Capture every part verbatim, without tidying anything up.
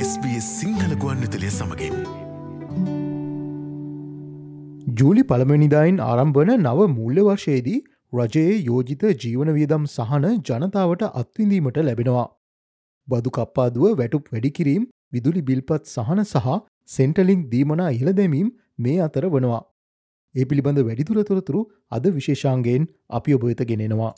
S B S Sinhala ගුවන්විදුලිය සමගින් July පළමුවෙනිදායින් ආරම්භ වන නව මූල්‍ය වර්ෂයේදී රජයේ යෝජිත ජීවන වියදම් සහන ජනතාවට අත්විඳීමට ලැබෙනවා. බදු කප්පාදුව වැටුප් වැඩි කිරීම, විදුලි බිල්පත් සහන සහ සෙන්ටලින්ක් දීමනා ඉහළ දැමීම් මේ අතර වනවා. ඒ පිළිබඳ වැඩිදුර තොරතුරු අද විශේෂාංගයෙන් අපි ඔබ වෙත ගෙනෙනවා.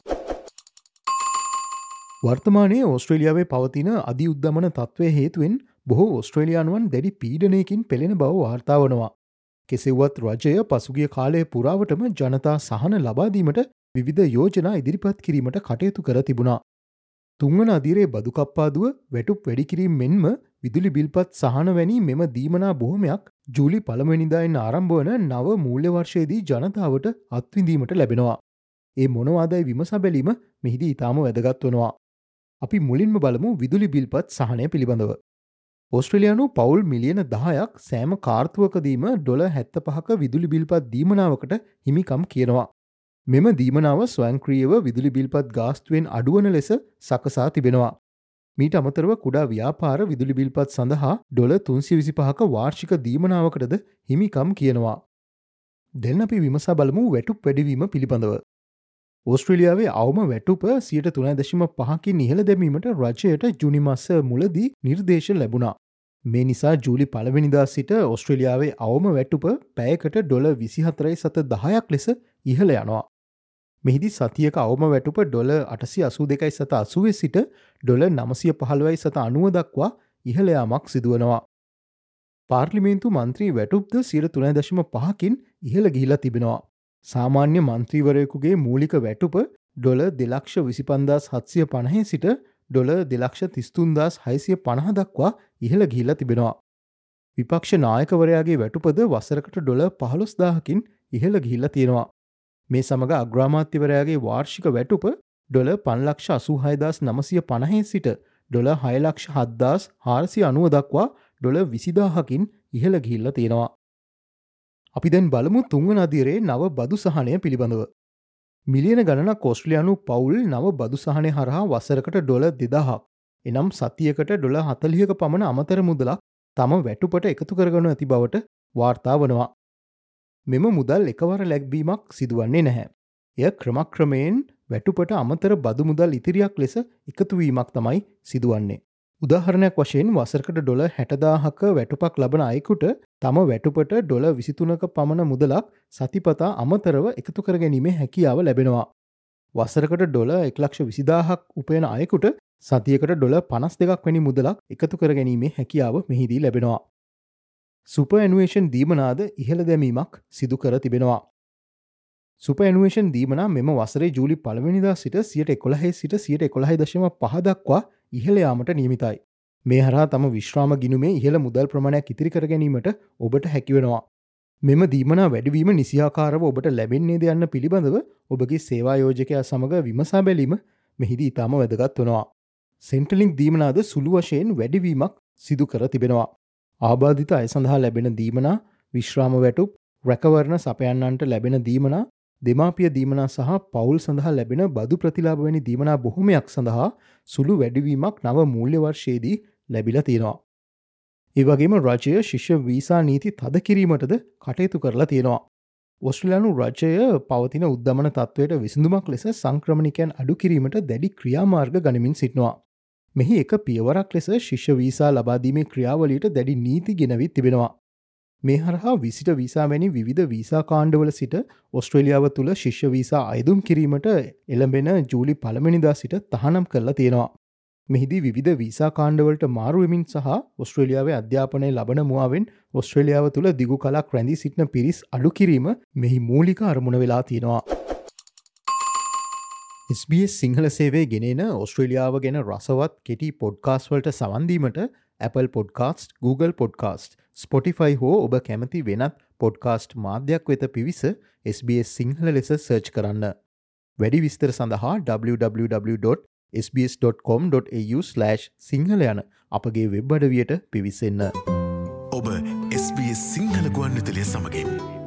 වර්තමානයේ ඕස්ට්‍රේලියාවේ පවතින අධි උද්දමන තත්ත්වය හේතුවෙන් බොහෝ ඕස්ට්‍රේලියානුවන් දැඩි පීඩනයකින් පෙළෙන බව වාර්තා වනවා. කෙසෙව්වත් රජය පසුගිය කාලය පුරාවටම ජනතා සහන ලබාදීමට විවිධ යෝජනා ඉදිරිපත් කිරීමට කටයුතු කර තිබුණා. තුන්වන අදිරේ බදු කප්පාදුව වැටුප් වැඩි කිරීම මෙන්ම විදුලි බිල්පත් සහන වැනි මෙම දීමනා බොහොමයක් ජූලි පළමුවෙනිදායින් ආරම්භ වන නව මූල්‍ය වර්ෂයේදී ජනතාවට අත්විඳීමට ලැබෙනවා. ඒ මොනවාදයි විමසා බැලීම මෙහිදී ඉතාම වැදගත් වනවා. අපි මුලින්ම බලමු විදුලි බිල්පත් සහනය පිළිබඳව. ඕස්ට්‍රේලියානු පවුල් මිලියන දහයක් සෑම කාර්තුවකදීම ඩොලර් හැත්තෑ පහක විදුලි බිල්පත් දීමනාවකට හිමිකම් කියනවා. මෙම දීමනාව ස්වයංක්‍රීයව විදුලි බිල්පත් ගාස්තුවෙන් අඩුවන ලෙස සකසා තිබෙනවා. මීට අමතරව කුඩා ව්‍යාපාර විදුලි බිල්පත් සඳහා ඩොලර් තුන්සිය විසිපහක වාර්ෂික දීමනාවකටද හිමිකම් කියනවා. දැන් අපි විමසා බලමු වැටුප් වැඩිවීම පිළිබඳව. ඕස්ට්‍රේලියාවේ අවම වැටුප සියයට තුන දශම පහකින් ඉහළ දැමීමට රජයට ජුනි මාස මුලදී නිර්දේශ ලැබුණා. මේ නිසා ජූලි පළවෙනිදා සිට ඕස්ට්‍රේලියාවේ අවම වැටුප පැයකට ඩොලර් විසිහතරයි සත දහයක් ලෙස ඉහළ යනවා. මෙහිදී සතියක අවම වැටුප ඩොලර් අටසිය අසූ දෙකයි සත අසූවේ සිට ඩොලර් නවසිය පහළොවයි සත අනූව දක්වා ඉහළ යාමක් සිදුවනවා. පාර්ලිමේන්තු මන්ත්‍රී වැටුප්ද සියයට තුන දශම පහකින් ඉහළ ගිහිලා තිබෙනවා. සාමාන්‍ය මන්ත්‍රීවරයෙකුගේ මූලික වැටුප ඩොලර් දෙලක්ෂ විසිපන්දාස් හත්සිය පනහේ සිට ඩොලර් දෙලක්ෂ තිස්තුන්දාස් හයසිය පනහ දක්වා ඉහළ ගිහිලා තිබෙනවා. විපක්ෂ නායකවරයාගේ වැටුපද වසරකට ඩොලර් පහළොස් දාහකින් ඉහළ ගිහිලා තියෙනවා. මේ සමග අග්‍රාමාත්‍යවරයාගේ වාර්ෂික වැටුප ඩොලර් පන්ලක්ෂ අසූහයදාස් නවසිය පනහේ සිට ඩොලර් හයලක්ෂ හත්දාස් හාරසිය අනූව දක්වා ඩොලර් විසිදාහකින් ඉහළ ගිහිල්ලා තියෙනවා. අපි දැන් බලමු තුන්වන අදියරේ නව බදු සහනය පිළිබඳව. මිලියන ගණනක් ඕස්ට්‍රේලියානු පවුල් නව බදු සහනය හරහා වසරකට ඩොලර් දෙදාහක් එනම් සතියකට ඩොලර් හතළිහක පමණ අමතර මුදලක් තම වැටුපට එකතු කරගනු ඇති බවට වාර්තා වනවා. මෙම මුදල් එකවර ලැබීමක් සිදුවන්නේ නැහැ. එය ක්‍රමක්‍රමයෙන් වැටුපට අමතර බදු මුදල් ඉතිරියක් ලෙස එකතුවීමක් තමයි සිදුවන්නේ. උදාහරණයක් වශයෙන් වසරකට ඩොලර් හැටදාහක වැටුපක් ලබන අයෙකුට තම වැටුපට ඩොලර් විසිතුනක පමණ මුදලක් සතිපතා අමතරව එකතු කර ගැනීමේ හැකියාව ලැබෙනවා. වසරකට ඩොලර් එක්ලක්ෂ විසිදාහක් උපයන අයෙකුට සතියකට ඩොලර් පනස් දෙකක් වැනි මුදලක් එකතු කර ගැනීමේ හැකියාව මෙහිදී ලැබෙනවා. සුපර් ඇනුවේෂන් දීමනාද ඉහළ දැමීමක් සිදු කර තිබෙනවා. සුපර් ඇනුවේෂන් දීමනා මෙම වසරේ ජූලි පළවෙනිදා සිට සියයට එකොළහේ සිට සියයට එකොළහයි දශම පහ දක්වා ඉහළ යාමට නියමිතයි. මේ හරහා තම විශ්‍රාම ගිණුමේ ඉහළ මුදල් ප්‍රමාණයක් ඉතිරි කර ගැනීමට ඔබට හැකිවෙනවා. මෙම දීමනා වැඩිවීම නිසියාකාරව ඔබට ලැබෙන්නේද යන්න පිළිබඳව ඔබගේ සේවා යෝජකයා සමග විමසා බැලීම මෙහිදී ඉතාම වැදගත් වනවා. සෙන්ටලින්ක් දීමනාද සුළු වශයෙන් වැඩිවීමක් සිදු කර තිබෙනවා. ආබාධිත අය සඳහා ලැබෙන දීමනා, විශ්‍රාම වැටුප්, රැකවරණ සපයන්නන්ට ලැබෙන දීමනා, දෙමාපිය දීමනා සහ පවුල් සඳහා ලැබෙන බදු ප්‍රතිලාභ වැනි දීමනා බොහොමයක් සඳහා සුළු වැඩිවීමක් නව මූල්‍ය වර්ෂයේදී ලැබිලා තියෙනවා. ඒ වගේම රජය ශිෂ්‍ය වීසා නීති තද කිරීමටද කටයුතු කරලා තියෙනවා. ඕස්ට්‍රේලියානු රජය පවතින උද්දමන තත්ත්වයට විසඳුමක් ලෙස සංක්‍රමණිකයන් අඩු කිරීමට දැඩි ක්‍රියාමාර්ග ගනිමින් සිටිනවා. මෙහි එක පියවරක් ලෙස ශිෂ්‍ය වීසා ලබාදීමේ ක්‍රියාවලියට දැඩි නීති ගෙනවිත් තිබෙනවා. මේ හරහා විසිට වීසා වැනි විවිධ වීසා කාණ්ඩවල සිට ඕස්ට්‍රේලියාව තුළ ශිෂ්‍ය වීසා අයදුම් කිරීමට එළඹෙන ජූලි පළමුවෙනිදා සිට තහනම් කරලා තියෙනවා. මෙහිදී විවිධ වීසා කාණ්ඩවලට මාරු වෙමින් සහ ඕස්ට්‍රේලියාවේ අධ්‍යාපනය ලබන මුවාවෙන් ඕස්ට්‍රේලියාව තුළ දිගු කලක් රැඳී සිටින පිරිස් අඩු කිරීම මෙහි මූලික අරමුණ වෙලා තියෙනවා. එස් බී එස් සිංහල සේවය ගෙනෙන ඕස්ට්‍රේලියාව ගැන රසවත් කෙටි පොඩ්කාස්ට් වලට සවන් දීමට Apple Podcast, Google Podcast, Spotify හෝ ඔබ කැමති වෙනත් පොඩ්කාස්ට් මාධ්‍යයක් වෙත පිවිස එස් බී එස් සිංහල ලෙස සර්ච් කරන්න. වැඩි විස්තර සඳහා W W W dot S B S dot com dot A U slash Sinhala යන අපගේ වෙබ් අඩවියට පිවිසෙන්න. ඔබ එස් බී එස් සිංහල ගුවන්විදුලිය සමගින්